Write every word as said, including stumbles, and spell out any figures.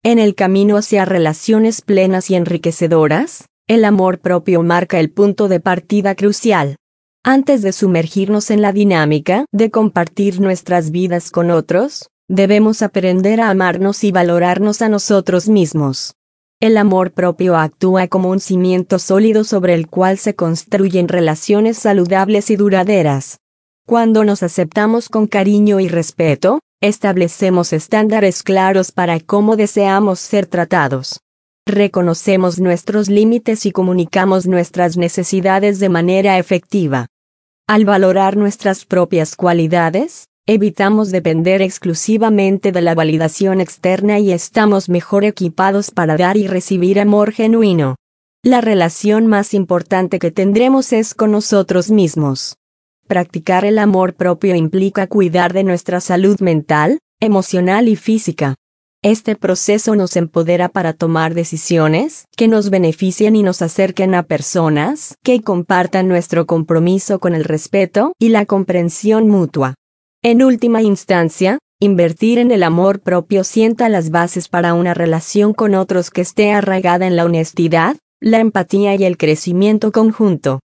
En el camino hacia relaciones plenas y enriquecedoras, el amor propio marca el punto de partida crucial. Antes de sumergirnos en la dinámica de compartir nuestras vidas con otros, debemos aprender a amarnos y valorarnos a nosotros mismos. El amor propio actúa como un cimiento sólido sobre el cual se construyen relaciones saludables y duraderas. Cuando nos aceptamos con cariño y respeto, establecemos estándares claros para cómo deseamos ser tratados. Reconocemos nuestros límites y comunicamos nuestras necesidades de manera efectiva. Al valorar nuestras propias cualidades, evitamos depender exclusivamente de la validación externa y estamos mejor equipados para dar y recibir amor genuino. La relación más importante que tendremos es con nosotros mismos. Practicar el amor propio implica cuidar de nuestra salud mental, emocional y física. Este proceso nos empodera para tomar decisiones que nos beneficien y nos acerquen a personas que compartan nuestro compromiso con el respeto y la comprensión mutua. En última instancia, invertir en el amor propio sienta las bases para una relación con otros que esté arraigada en la honestidad, la empatía y el crecimiento conjunto.